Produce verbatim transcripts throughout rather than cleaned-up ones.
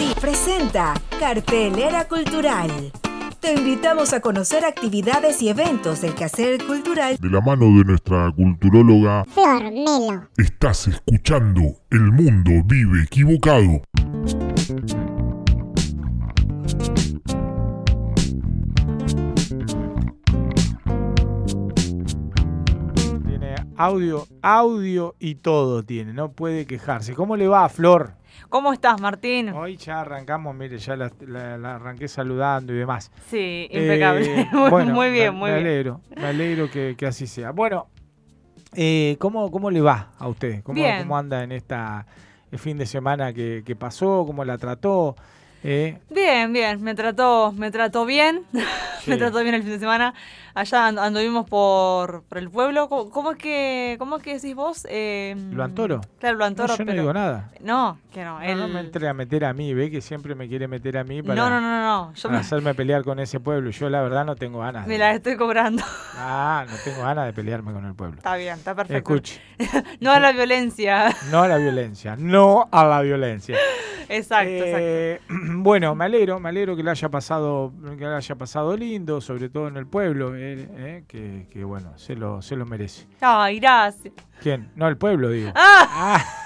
Brasil presenta Cartelera Cultural. Te invitamos a conocer actividades y eventos del quehacer cultural de la mano de nuestra culturóloga Flor Melo. Estás escuchando El Mundo Vive Equivocado. Tiene audio, audio y todo tiene, no puede quejarse. ¿Cómo le va, Flor? ¿Cómo estás, Martín? Hoy ya arrancamos, mire, ya la, la, la arranqué saludando y demás. Sí, impecable. Eh, muy, bueno, muy bien, me, muy me bien. alegro, me alegro que, que así sea. Bueno, eh, ¿cómo, ¿cómo le va a usted? ¿Cómo, Bien. ¿Cómo anda en esta el fin de semana que, que pasó? ¿Cómo la trató? Eh, Bien, bien, me trató, me trató bien, Sí. me trató bien el fin de semana. Allá and- anduvimos por, por el pueblo. ¿Cómo, cómo es que, cómo es que decís vos? Eh, ¿Luantoro? Claro, Luantoro, no, yo no pero digo nada. no, que no. No, el- no me entre a meter a mí, ve que siempre me quiere meter a mí para, no, no, no, no, no, yo para me, hacerme pelear con ese pueblo. Yo la verdad no tengo ganas. me de- la estoy cobrando. Ah, no tengo ganas de pelearme con el pueblo. Está bien, está perfecto. Escuche, No a la violencia. no a la violencia, no a la violencia. Exacto, Eh, bueno, me alegro, me alegro que le haya pasado, que le haya pasado lindo, sobre todo en el pueblo, eh, eh, que, que bueno, se lo, se lo merece. exacto. Ay, gracias. ¿Quién? No, el pueblo, digo. Ah, Ah,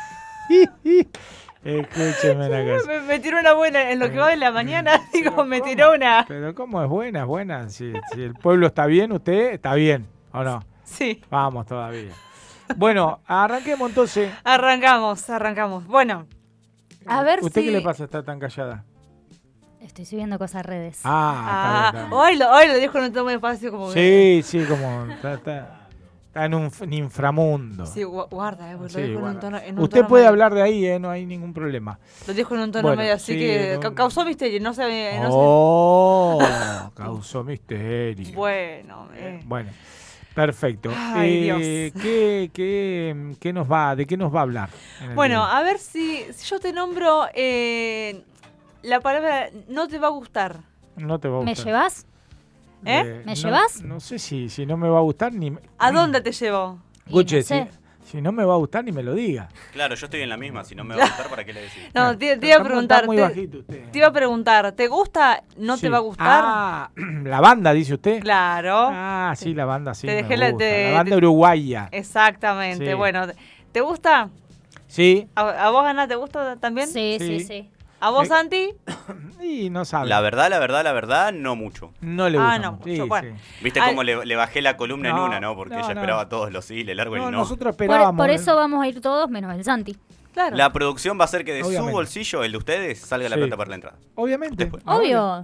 escúcheme la casa. me, me tiró una buena en lo que va de la mañana. Digo, Pero me ¿cómo? tiró una. Pero ¿cómo es buena? Es buena. Si, si el pueblo está bien, usted está bien, ¿o no? Sí. Vamos todavía. Bueno, arranquemos entonces. Arrancamos, arrancamos. Bueno, a ver ¿Usted si... qué le pasa? Está tan callada. Estoy subiendo cosas a redes. Ah, Ah, está bien, está bien. hoy, lo, hoy lo dijo en un tono de espacio como que... Sí, sí, como está, está, está en un f- en inframundo. Sí, gu- guarda, eh, porque Sí, lo dijo en un bueno. tono, en un Usted tono puede medio- hablar de ahí, eh, no hay ningún problema. Lo dijo en un tono Bueno, medio así sí, que no- ca- causó misterio, no sé... No Oh, causó misterio. sé. Bueno, eh. Bueno, perfecto. Ay, Eh, Dios. ¿qué, qué, qué nos va, ¿De qué nos va a hablar? en el Bueno, día de hoy? a ver si, si yo te nombro eh, la palabra no te va a gustar. No te va a ¿Me gustar. llevas? ¿Eh? ¿Me no- llevas? No sé si, si no me va a gustar ni... me- ¿A dónde te llevo? Escuche, Y no sé. si, si no me va a gustar ni me lo diga. Claro, yo estoy en la misma, si no me va a gustar, ¿para qué le decís? No, te, te iba a Está- preguntar... está muy te- bajito usted. Te iba a preguntar, ¿te gusta? ¿No Sí. te va a gustar? Ah, la banda, dice usted. Claro. Ah, sí, la banda, sí. Te me dejé la- gusta. te- la banda te- uruguaya. Exactamente. Sí. Bueno, ¿te gusta? Sí. ¿A, a vos, Ana, te gusta también? Sí, Sí. sí, sí. ¿A vos, Eh, Santi? Y no sabe. La verdad, la verdad, la verdad, no mucho. No le Ah, gusta. no, mucho. mucho, Sí, bueno. sí. ¿Viste Ay. cómo le, le bajé la columna No, en una, no? Porque no, ella no. esperaba todos los sí, le largo No, y no. nosotros Por, esperábamos. por eso vamos a ir todos menos el Santi. Claro. La producción va a hacer que de Obviamente. su bolsillo, el de ustedes, salga la Sí. plata para la entrada. Obviamente. Después. Obvio.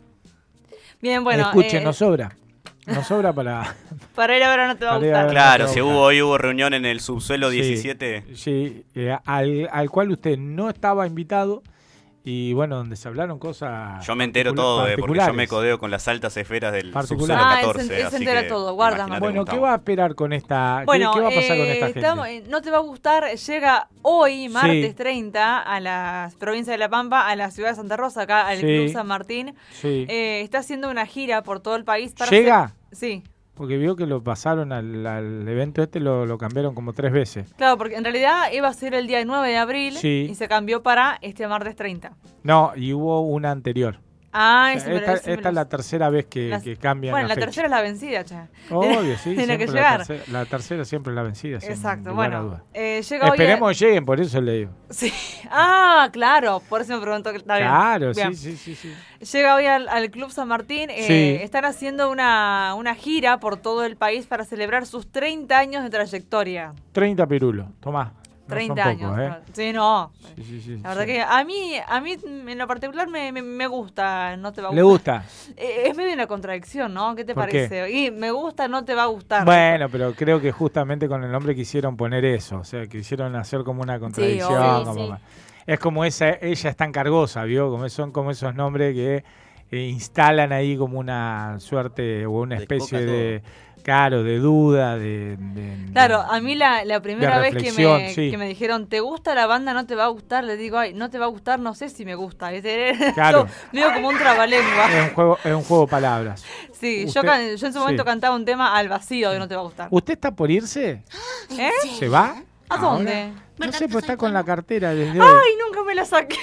Bien, bueno. Escuche, eh, nos sobra. Nos sobra para... Para ir ahora no te va a para ir a gustar. ver. Claro, no te si va a hubo, gustar. hoy hubo reunión en el subsuelo Sí. diecisiete. Sí, eh, al, al cual usted no estaba invitado y bueno, donde se hablaron cosas Yo me entero particula- todo, eh, porque yo me particulares. codeo con las altas esferas del Particulares. subsuelo Ah, él se- catorce. él se así entera que todo, guarda, imagínate Bueno, cómo ¿qué estamos. va a esperar con esta? ¿Qué- Bueno, ¿Qué, va a pasar con eh, esta gente? estamos- eh, no te va a gustar, llega hoy, martes Sí. treinta, a la provincia de La Pampa, a la ciudad de Santa Rosa, acá al Sí. Club San Martín. Sí. Eh, está haciendo una gira por todo el país. Para ¿Llega? hacer- Sí, Porque vio que lo pasaron al, al evento este, lo, lo cambiaron como tres veces. claro, porque en realidad iba a ser el día nueve de abril Sí. y se cambió para este martes treinta. No, y hubo una anterior. Ah, O ese sea, me- esta ese me esta es lo- la tercera vez que, Las- que cambian Bueno, la la fecha. tercera es la vencida, che. Obvio, sí. Tiene que siempre llegar. La tercera, la tercera siempre es la vencida. sin Exacto, lugar a bueno. dudas. eh, llega hoy a- Esperemos que lleguen, por eso le digo. Sí. Ah, claro, por eso me preguntó que está bien. Claro, Bien. sí, sí, sí, sí. Llega hoy al, al Club San Martín. eh, Sí. Están haciendo una, una gira por todo el país para celebrar sus treinta años de trayectoria. treinta pirulos, tomá. No son treinta años. pocos, ¿eh? ¿no? Sí, no. Sí, sí, sí, La verdad sí. que a mí, a mí en lo particular me, me, me gusta, no te va a ¿Le gustar. gusta? Eh, es medio una contradicción, ¿no? ¿Qué te ¿Por qué? parece? Y me gusta, no te va a gustar. Bueno, pero creo que justamente con el nombre quisieron poner eso, o sea, quisieron hacer como una contradicción. obvio, como- sí. Es como esa, ella es tan cargosa, ¿vio? Como son como esos nombres que eh, instalan ahí como una suerte o una especie Descoca de, claro, de duda, de... de- Claro, de- a mí la, la primera vez que reflexión, me, sí. que me dijeron, ¿te gusta la banda? ¿No te va a gustar? Le digo, ay, no te va a gustar, no sé si me gusta. ¿Viste? Claro. Medio como un trabalengua. Es un juego, es un juego de palabras. Sí, yo, Usted- can- yo en su momento sí. cantaba un tema al vacío de no te va a gustar. ¿Usted está por irse? ¿Eh? ¿Se va? ¿A ¿Ahora? dónde? No sé, pues está con la cartera desde hoy. Ay, nunca me la saqué.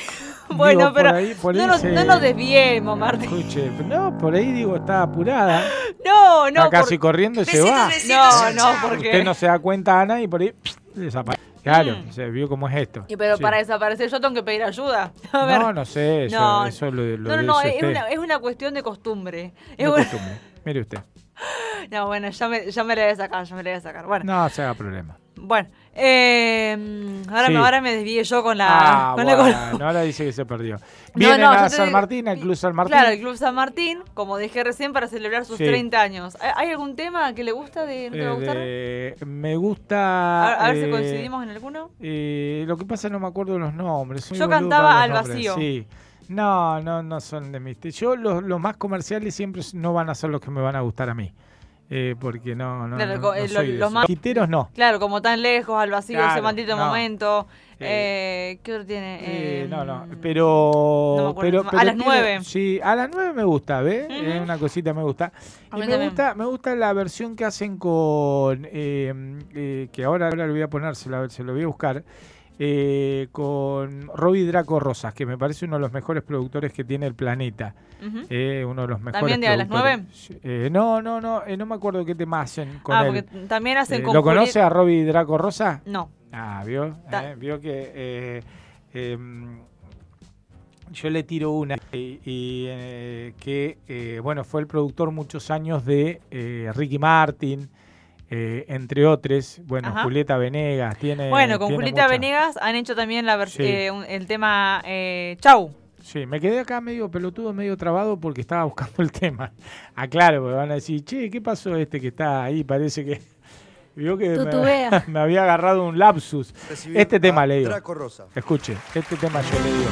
Bueno, Digo, por pero ahí- por no, ahí nos, se- no nos desviemos, Martín. Escuche, no, por ahí digo, está apurada. No, no. Está casi por- corriendo y se va. No, no, porque... Usted no se da cuenta, Ana, y por ahí desaparece. Claro, Mm. se vio cómo es esto. Y pero Sí. para desaparecer yo tengo que pedir ayuda. A ver. No, no sé, eso, No. eso lo, lo No, no, no, dice es usted. una, es una cuestión de costumbre. Es No una- costumbre. Mire usted. No, bueno, ya me, ya me la voy a sacar, ya me la voy a sacar. Bueno, No se haga problema. bueno. Eh, ahora, Sí. me, ahora me desvié yo con la... Ah, con la- bueno, con- ahora dice que se perdió. No, Vienen no, yo a te San digo- Martín, al Club San Martín. Claro, el Club San Martín, como dije recién, para celebrar sus Sí. treinta años. ¿Hay hay algún tema que le gusta de no te va a Eh, gustar? de- me gusta. A, a ver si eh, coincidimos en alguno. eh, lo que pasa es que no me acuerdo los nombres. soy Yo boludo cantaba para Al los nombres, Vacío. Sí. No, no, no son de mis. Yo los, los más comerciales siempre no van a ser los que me van a gustar a mí. Eh, porque no, no, Claro, no, co- no eh, soy lo- de los esos. más- Quiteros no. Claro, como tan lejos, al vacío, Claro, ese maldito no. momento. Eh, Eh, ¿Qué otro tiene? Eh, Eh, no, no, pero, no me acuerdo. pero, A pero las tiene- nueve. Sí, a las nueve me gusta, ¿ves? Ujú. Es una cosita me gusta. A Y mí me también. gusta, me gusta la versión que hacen con, eh, eh, que ahora, ahora lo voy a poner, se, la- se lo voy a buscar, eh, con Robbie Draco Rosas, que me parece uno de los mejores productores que tiene el planeta. Ujú. Eh, uno de los mejores ¿También de a las productores. Eh, no, no, no, eh, no me acuerdo qué tema hacen con Ah, él. porque también hacen Eh, con ¿Lo Juli- conoce a Robbie Draco Rosa? No. Ah, vio, Ta- Eh, vio que eh, em, yo le tiro una y, y, eh, que eh, bueno, fue el productor muchos años de eh, Ricky Martin, eh, entre otros. Bueno, Ajá. Julieta Venegas tiene. Bueno, con tiene Julieta mucha- Venegas han hecho también la vers- Sí. eh, un- el tema eh, Chau. Sí, me quedé acá medio pelotudo, medio trabado porque estaba buscando el tema. Aclaro, porque van a decir, che, ¿qué pasó este que está ahí? Parece que. Vio que me, Tutubea. me había agarrado un lapsus. Recibir Este tema a le digo. Draco Rosa. Escuche, este tema yo le digo.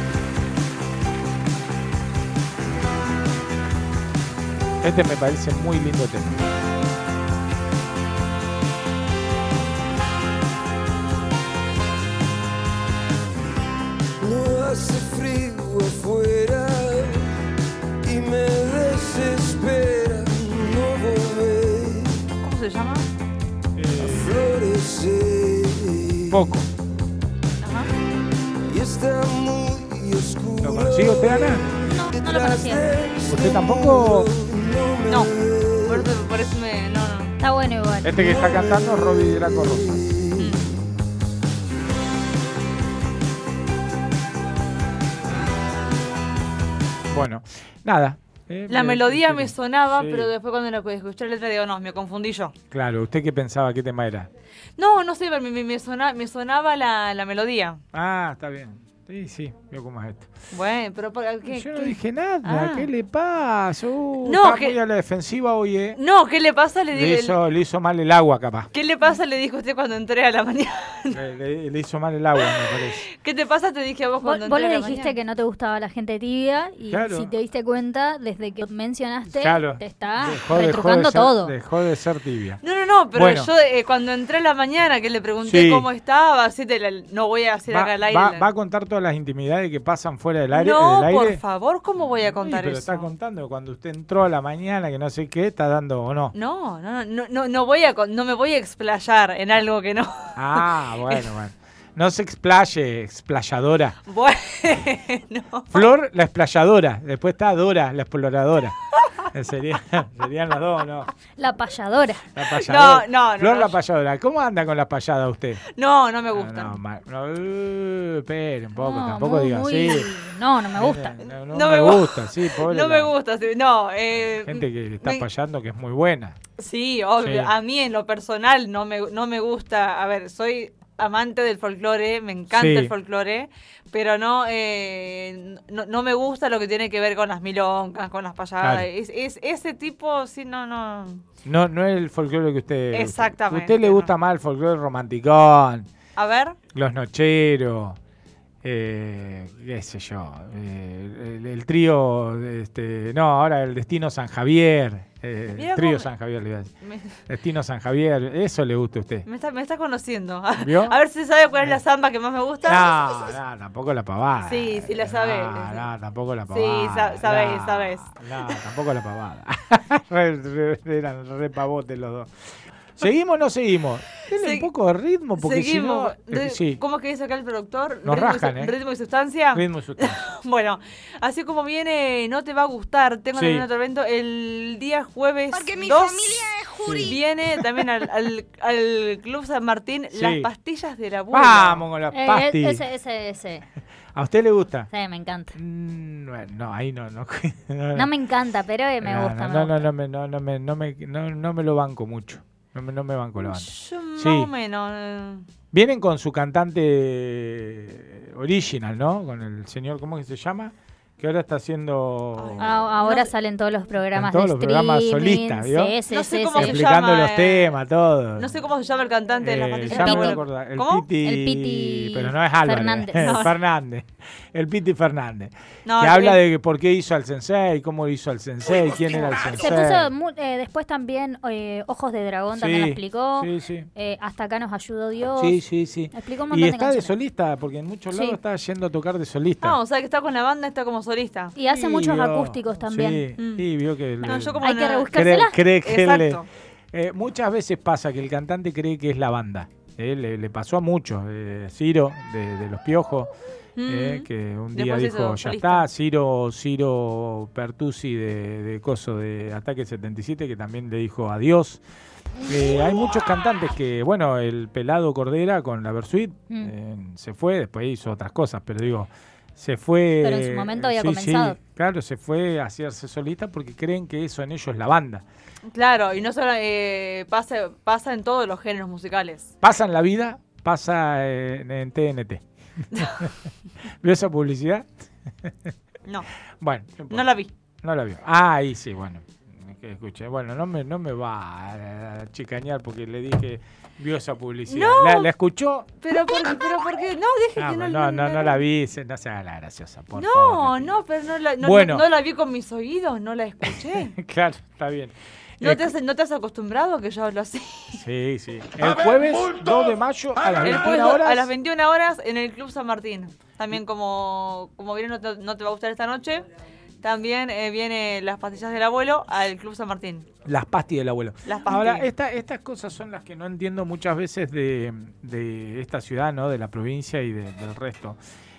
Este me parece muy lindo tema. No hace frío afuera y me desespera no volver ¿Cómo se llama? Eh, a florecer. poco. Ajá. Y está muy oscuro. ¿Lo consigo usted, Ana? No, no lo conocía. ¿Usted tampoco? No. Por eso, por eso me. No, no. Está bueno igual. Este que está cantando es Robbie Draco Rosa. Mm. Bueno, nada. eh, La me- melodía sí, me sonaba, sí. pero después cuando la escuché la letra digo, no, me confundí yo. Claro, ¿usted qué pensaba? ¿Qué tema era? No, no sé, pero me, me, me sona- me sonaba la, la melodía. Ah, está bien. Sí, sí, veo cómo es esto. Bueno, pero ¿por qué? Yo no qué? dije nada. Ah. ¿Qué le pasa? Uh, No, está que- muy a la defensiva hoy, ¿eh? No, ¿qué le pasa? Le Le digo, hizo, le hizo mal el agua, capaz. ¿Qué le pasa? Le dijo usted cuando entré a la mañana. Le, le- le hizo mal el agua, me parece. ¿Qué te pasa? Te dije a vos Vos, cuando vos entré le a la dijiste mañana. que no te gustaba la gente tibia y Claro. si te diste cuenta, desde que mencionaste, Claro. te está Dejó, dejó de retrucando ser, todo. dejó de ser tibia. No, no, no, pero Bueno. yo eh, cuando entré a la mañana que le pregunté Sí. cómo estaba, así te la- no voy a hacer Va, acá al aire. va- la- va a contar todas las intimidades que pasan fuera del aire. no, del aire. por favor, ¿cómo voy a Sí, contar pero eso? está contando que cuando usted entró a la mañana, que no sé qué, está dando o no. No, no, no, no, no voy a, con- no me voy a explayar en algo que no. Ah, bueno, bueno. No se explaye, explayadora. Bueno, Flor, la explayadora. Después está Dora, la exploradora. Eh, Sería, serían las dos, ¿no? La payadora. La payadora. No, no, no, Flor, no. la payadora. ¿Cómo anda con la payada usted? no, no me Ah, gustan. No, ma- no, uh, espere un poco, No, tampoco muy, diga muy- así. No, no me gusta. No, no No me me gu- gusta, sí, pobre. No la me gusta, sí, no. Eh, Gente que está me- payando que es muy buena. Sí, obvio. Sí. A mí en lo personal no me, no me gusta. A ver, soy amante del folclore, me encanta Sí. el folclore, pero no, eh, no no me gusta lo que tiene que ver con las milongas, con las payadas. Claro. Es, es- ese tipo, sí, no, no. No, no es el folclore que usted. Exactamente, A usted le no. gusta más el folclore romanticón, A ver, los nocheros, eh, qué sé yo, eh, el, el trío, este, no, ahora el Destino San Javier, eh, Mirá trío cómo- San Javier, le iba a decir. me, Destino San Javier, eso le gusta a usted. me está, me está conociendo. ¿Vio? A ver si sabe cuál es la samba que más me gusta. No, no, tampoco la pavada. Sí, sí la sabe. No, no, tampoco la Sí, pavada. sa- sabés, no, sabés. No, tampoco la pavada. re, re- eran re pavotes los dos. ¿Seguimos o no seguimos? Denle Segui- un poco de ritmo, porque si no... Seguimos. eh, De- sí, ¿Cómo es que dice acá el productor? Nos ritmo, y rajan, su- ¿eh? ritmo y sustancia. ritmo y sustancia. Bueno, así como viene, no te va a gustar. Tengo Sí. también otro evento el día jueves Porque mi dos. familia es jurí. Sí. Viene también al, al, al Club San Martín Sí. las pastillas de la abuela. Vamos con la Eh, pasti. ese, ese, ese. ¿A usted le gusta? Sí, me encanta. Mm, bueno, no, ahí no. No, no, No me encanta, pero eh, me no, gusta. No, me no, gusta. no, me, no, no, me, no, me, no, no me lo banco mucho. No me, no me banco la banda. Yo más Sí. o menos. eh, Vienen con su cantante original, ¿no? Con el señor, ¿cómo que se llama? Que ahora está haciendo... Ah, ahora No- salen todos los programas En todos de los programas streaming, solistas, ¿vio? Sí, sí, No sé sí, cómo sí. se explicando llama, los eh, temas, todo. No sé cómo se llama el cantante de las Eh, pastillas ya de me la voy a abuela. acordar. El ¿Cómo? Piti, El Piti pero no es Álvarez, Fernández. es No. Fernández. El Piti Fernández. No, que el- habla de que por qué hizo al sensei, cómo hizo al sensei, quién era el Se sensei. puso mu- eh, después también eh, Ojos de Dragón, también lo Sí, explicó. Sí, sí. Eh, hasta acá nos ayudó Dios. Sí, sí, sí. Explicó un montón Y de está de canciones. solista, porque en muchos Sí. lados está yendo a tocar de solista. Ah, o sea que está con la banda, está como solista. Y hace Sí, muchos vio. acústicos también. Sí, Mm. sí, vio que... No, le- yo como Hay que no- cree, rebuscársela. cree que le- Exacto. eh, muchas veces pasa que el cantante cree que es la banda. Eh, le, le pasó a muchos. Eh, Ciro, de, de Los Piojos, eh, Mm. que un día Después hizo dijo, ya solista. está. Ciro, Ciro Pertusi de, de Coso de Ataque setenta y siete, que también le dijo adiós. Eh, hay muchos cantantes que, bueno, el Pelado Cordera con la Versuit Mm. eh, se fue, después hizo otras cosas, pero digo, se fue... Pero en su momento había sí, comenzado. sí, claro, se fue a hacerse solista porque creen que eso en ellos es la banda. Claro, y no solo eh, pasa, pasa en todos los géneros musicales. Pasa en la vida, pasa en, en T N T. ¿Vio esa publicidad? No, Bueno, no, importa. no la vi. No la vio. Ah, ahí sí, bueno. Es que escuché. Bueno, no me, no me va a, a chicañar porque le dije, vio esa publicidad. No. ¿La, la escuchó? Pero por, pero por qué, no, deje Ah, que no, bueno, no, no, no la vi, se- no se haga la graciosa, por No, favor. no, pero no la, no, Bueno. no, no la vi con mis oídos, no la escuché. Claro, está bien. ¿No Eh, te, has, ¿No te has acostumbrado a que yo hablo así? Sí, sí. El jueves dos de mayo a las El jueves veintiuna horas. a las veintiuna horas en el Club San Martín. También como, como viene no te, no te va a gustar esta noche, también eh, viene Las Pastillas del Abuelo al Club San Martín. Las pastillas del abuelo. Las pastillas. Ahora, esta, estas cosas son las que no entiendo muchas veces de, de esta ciudad, ¿no? De la provincia y de- del resto.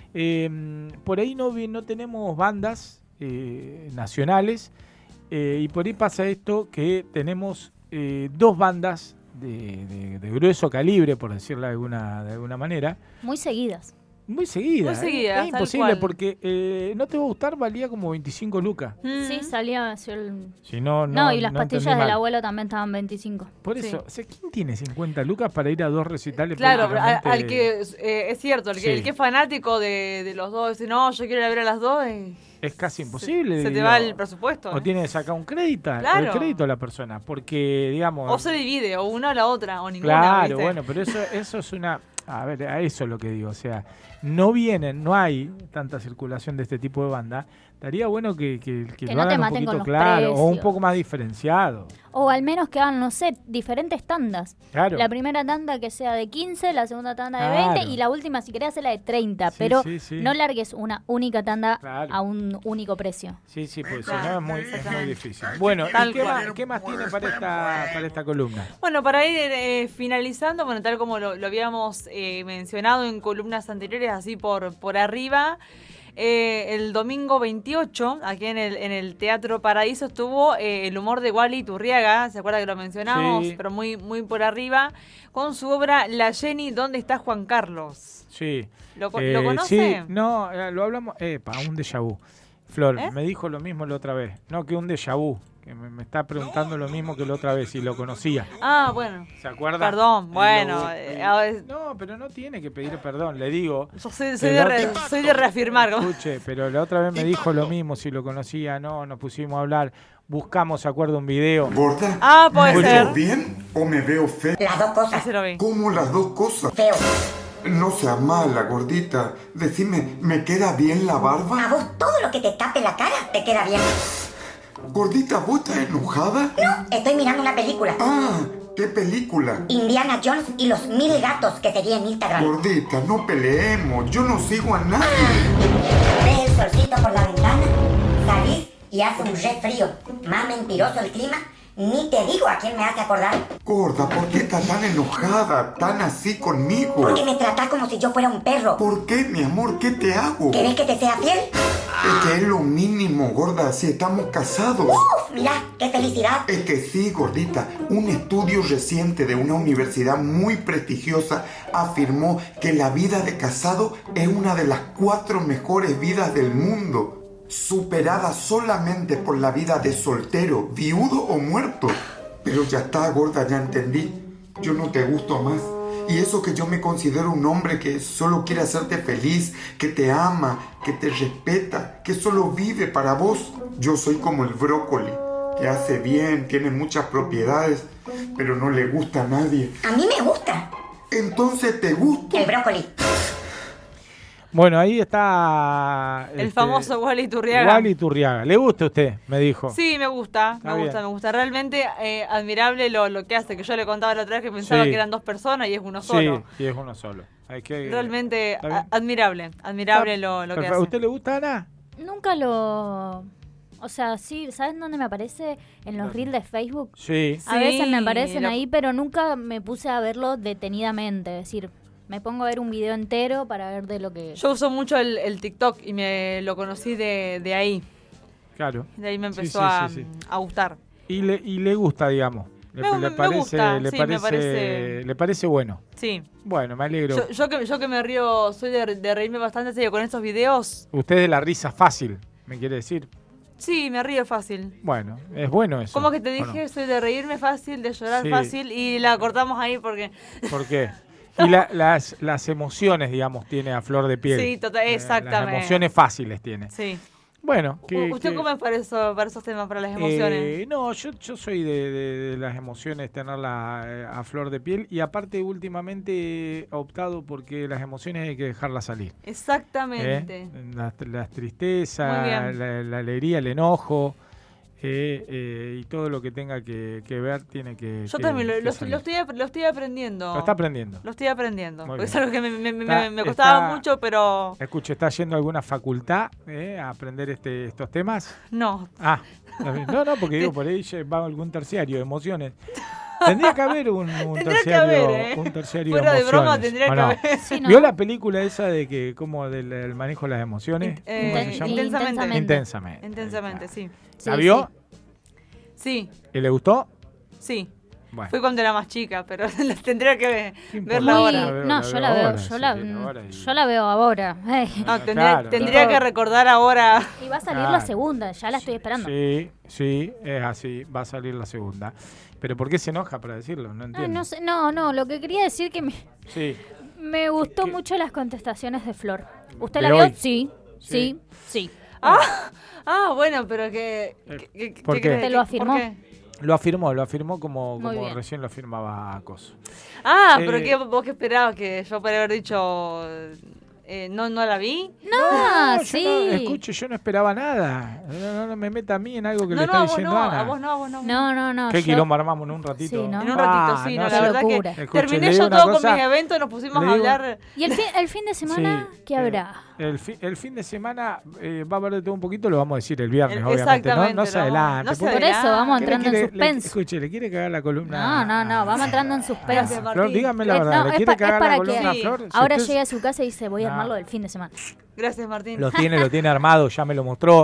Eh, por ahí no, vi- no tenemos bandas eh, nacionales eh, y por ahí pasa esto que tenemos eh, dos bandas de, de- de grueso calibre, por decirlo de alguna, de alguna manera, Muy seguidas. muy seguidas. Muy ¿eh? seguidas, Es tal imposible cual. porque eh, no te va a gustar, valía como veinticinco lucas. Mm. Sí, salía. sí, el- Si no, No, no, y las no entendí pastillas del mal. abuelo también estaban veinticinco. Por Sí. eso, o sea, ¿quién tiene cincuenta lucas para ir a dos recitales? Claro, al, prácticamente? al que eh, es cierto, el que, Sí. el que es fanático de, de los dos, dice, no, yo quiero ir a ver a las dos, eh, Es casi imposible. se, se te digo. va el presupuesto. O eh. tiene que sacar un crédito, Claro. el crédito a la persona, porque, digamos... O se divide, o una o la otra, o ninguna. Claro, ¿viste? bueno, pero eso, eso es una... A ver, a eso es lo que digo, o sea, no vienen, no hay tanta circulación de este tipo de banda. Estaría bueno que, que, que Que lo no te hagan un maten poquito con los claro, o un precios. poco más diferenciado. O al menos que hagan, no sé, diferentes tandas. Claro. La primera tanda que sea de quince, la segunda tanda de Claro. veinte y la última si querés hacerla de treinta. Sí, pero sí, sí. no largues una única tanda Claro. a un único precio. Sí, sí, pues si Claro, no es muy, es muy exactamente. difícil. Bueno, ¿y Tal qué cual. más, qué más tiene para esta, para esta columna? Bueno, para ir eh, finalizando, bueno, tal como lo, lo habíamos eh, mencionado en columnas anteriores, así por, por arriba, eh, el domingo veintiocho, aquí en el, en el Teatro Paraíso, estuvo eh, el humor de Wally Turriaga, ¿se acuerda que lo mencionamos? Sí. Pero muy, muy por arriba, con su obra La Jenny, ¿dónde está Juan Carlos? Sí. ¿Lo, co- Eh, ¿lo conoce? Sí, no, eh, lo hablamos. Epa, un déjà vu. Flor, ¿Eh? me dijo lo mismo la otra vez. No, que un déjà vu. Que me, me está preguntando lo mismo que la otra vez, si lo conocía. Ah, bueno. ¿Se acuerda? Perdón, Y bueno, lo- eh, y- a ver- no, pero no tiene que pedir perdón, le digo. Yo soy, soy El de, otro- re- soy de reafirmar. ¿cómo? Escuche, pero la otra vez me dijo lo mismo, si lo conocía, no, nos pusimos a hablar, buscamos, ¿se acuerda? Un video. ¿Gorda? Ah, puede ¿Me ser. veo bien o me veo feo? Las dos Sí, cosas. se lo vi. ¿Cómo las dos cosas? Feo. No seas mala, gordita. Decime, ¿me queda bien la A barba? vos todo lo que te tape la cara te queda bien. Gordita, ¿vos estás enojada? No, estoy mirando una película. Ah, ¿qué película? Indiana Jones y los mil gatos que seguí en Instagram. Gordita, no peleemos. Yo no sigo a nadie. Ves el solcito por la ventana, salís y hace un re frío. Más mentiroso el clima, Ni te digo a quién me hace acordar. Gorda, ¿por qué estás tan enojada, tan así conmigo? Porque me tratás como si yo fuera un perro. ¿Por qué, mi amor? ¿Qué te hago? ¿Querés que te sea fiel? Es que es lo mínimo, gorda, si estamos casados. ¡Uf! Mirá, qué felicidad. Es que sí, gordita. Un estudio reciente de una universidad muy prestigiosa afirmó que la vida de casado es una de las cuatro mejores vidas del mundo, superada solamente por la vida de soltero, viudo o muerto. Pero ya está, gorda, ya entendí. Yo no te gusto más. Y eso que yo me considero un hombre que solo quiere hacerte feliz, que te ama, que te respeta, que solo vive para vos. Yo soy como el brócoli, que hace bien, tiene muchas propiedades, pero no le gusta a nadie. A mí me gusta. Entonces te gusta. El brócoli. Bueno, ahí está... El este, famoso Wally Turriaga. Wally Turriaga. ¿Le gusta a usted? Me dijo. Sí, me gusta, Está me gusta, bien. me gusta. Realmente eh, admirable lo, lo que hace, que yo le contaba la otra vez que pensaba Sí. que eran dos personas y es uno solo. Sí, sí, es uno solo. Hay que... Realmente ¿Está bien? a- admirable, admirable Está lo, lo que perfecto. ¿A hace. usted le gusta, Ana? Nunca lo... O sea, sí, ¿sabes dónde me aparece? En los reels de Facebook. Sí. A veces me aparecen lo- ahí, pero nunca me puse a verlo detenidamente. Es decir, me pongo a ver un video entero para ver de lo que... Yo uso mucho el, el TikTok y me lo conocí de, de ahí. Claro. De ahí me Sí, empezó sí, a, sí, sí. a gustar. Y le, y le gusta, digamos. Le, Me- le me parece, gusta, le sí, me parece, parece- le parece bueno. Sí. Bueno, me alegro. Yo, yo que, yo que me río, soy de, de reírme bastante serio con estos videos. Usted es de la risa fácil, me quiere decir. Sí, me río fácil. Bueno, es bueno eso. ¿Cómo que te ¿o no? dije? Soy de reírme fácil, de llorar Sí. fácil y la cortamos ahí porque... ¿Por qué? Y la- las, las emociones, digamos, tiene a flor de piel. Sí, total- Eh, exactamente. Las emociones fáciles tiene. Sí. Bueno, que, ¿Usted que- cómo es para, eso, para esos temas, para las emociones? Eh, no, yo, yo soy de, de- de las emociones, tenerlas eh, a flor de piel. Y aparte, últimamente he optado porque las emociones hay que dejarlas salir. Exactamente. ¿eh? Las, las tristezas, Muy bien. la, la alegría, el enojo. eh, eh, y todo lo que tenga que, que ver tiene que. Yo que- también lo, que lo- salir. lo estoy, ap- lo estoy aprendiendo. Lo está aprendiendo. Lo estoy aprendiendo. Muy Porque es bien. algo que me, me- me- Está- me costaba está- mucho, pero Escuche, ¿está yendo a alguna facultad eh, a aprender este, estos temas? no. Ah, está bien. no, no, porque digo, por ahí va a algún terciario de emociones. Tendría que haber un, un Tendría que terciario, haber, ¿eh? un terciario Fuera de broma, emociones, tendría ¿o que no? haber. Sí, ¿no? ¿Vio la película esa de que, como del el manejo de las emociones? Eh, ¿Cómo se llama? intensamente. Intensamente. Intensamente, Ahí sí. está. ¿La Sí, vio? Sí, ¿Y le gustó? sí. Bueno. Fue cuando era más chica, pero la tendría que ver- ¿Qué importa? verla Muy- ahora. veo, no, la yo veo la veo, ahora, yo si la, quiere, ahora y- yo la veo ahora. Ey. No, Ah, tendría, claro, tendría tipo- que recordar ahora. Y va a salir Claro. la segunda, ya la estoy esperando. Sí, sí, es así, va a salir la segunda. ¿Pero por qué se enoja para decirlo? No Ay, entiendo. no, sé, no, no, lo que quería decir que me, Sí, me gustó ¿Qué? mucho las contestaciones de Flor. ¿Usted ¿De la vio? hoy? Sí, Sí. sí, sí. Ah, ah, bueno, pero que... Eh, que- que- ¿por que- qué? que- ¿Te lo ¿por afirmó? qué? lo afirmó, lo afirmó como, Muy como bien. recién lo afirmaba Acoso. Ah, Eh, pero ¿qué, ¿vos qué esperabas? ¿Que yo podría haber dicho... eh, no, no la vi? No, yo sí. no- escuche, yo no esperaba nada. No, no, no me meta a mí en algo que No, le no, está a vos diciendo no, Ana. a vos no, a vos no. No, no, no. ¿Qué yo- quilombo armamos en un ratito? Sí, ¿no? En un ratito, Ah, sí, no no, sé. la verdad locura. que Escuche, terminé le yo digo todo una con cosa, mis eventos, nos pusimos le a digo- hablar... ¿Y el fin, el fin de semana Sí, qué eh, habrá? El, fi- el fin de semana eh, va a haber de todo un poquito, lo vamos a decir el viernes, El- obviamente. No, exactamente, no se lo- adelante. no se porque- Por eso vamos ¿Qué le entrando en quiere- le- suspenso. escuche, ¿le quiere cagar la columna? No, no, no, vamos entrando en suspenso. Gracias, Flor, Martín. dígame la Eh, verdad, no, ¿le es quiere pa- es cagar para la columna, que Sí. Flor? Si ahora usted- llegue a su casa y dice, voy a No. armarlo del fin de semana. Gracias, Martín. Lo tiene, lo tiene armado, ya me lo mostró.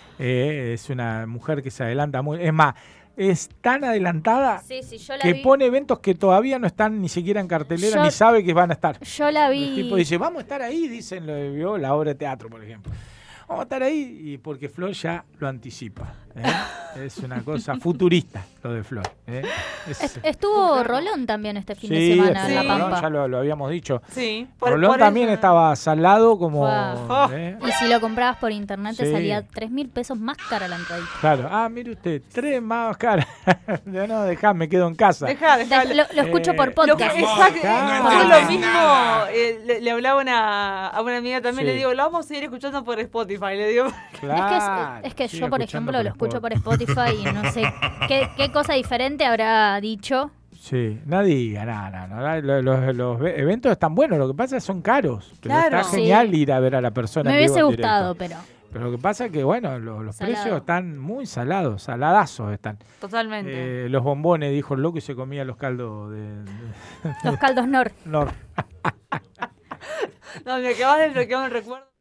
Eh, es una mujer que se adelanta muy. Es más, es tan adelantada Sí, sí, yo la que vi. pone eventos que todavía no están ni siquiera en cartelera, Yo- ni sabe que van a estar. Yo la El vi. tipo dice, vamos a estar ahí, dicen, lo de- vio la obra de teatro, por ejemplo. Vamos a estar ahí, y porque Flor ya lo anticipa. ¿eh? Es una cosa futurista lo de Flor. ¿eh? Es- Est- Estuvo Rolón también este fin de sí, semana en sí. La Rolón, Pampa. ya lo, lo habíamos dicho. Sí. por- Rolón por también eso- estaba salado como... Fua. ¿eh? Y si lo comprabas por internet te Sí. salía tres mil pesos más cara la entradita. Claro, ah, mire usted, tres más caras. no, no, dejá, me quedo en casa. Dejá, dejá. De- lo, lo escucho Eh, por Lo que, podcast. exacto, Claro. fue No lo entendés mismo. nada. eh, le, le hablaba una, a una amiga también, Sí. le digo, lo vamos a seguir escuchando por Spotify. Le digo, Claro, es que, es que siga yo, por escuchando ejemplo, lo escucho por Spotify y no sé qué, qué cosa diferente habrá dicho. Sí, no diga, nada, no, no, los, los- los ve- eventos están buenos, lo que pasa es que son caros. Pero Claro. está Sí. genial ir a ver a la persona. Me en vivo, hubiese en gustado, directo. pero Pero lo que pasa es que, bueno, lo- los Salado. precios están muy salados, saladazos están. Totalmente. Eh, los bombones, dijo el loco, y se comía los caldos de, de- Los caldos Nor. Nor. No, me acabas de bloquear un recuerdo.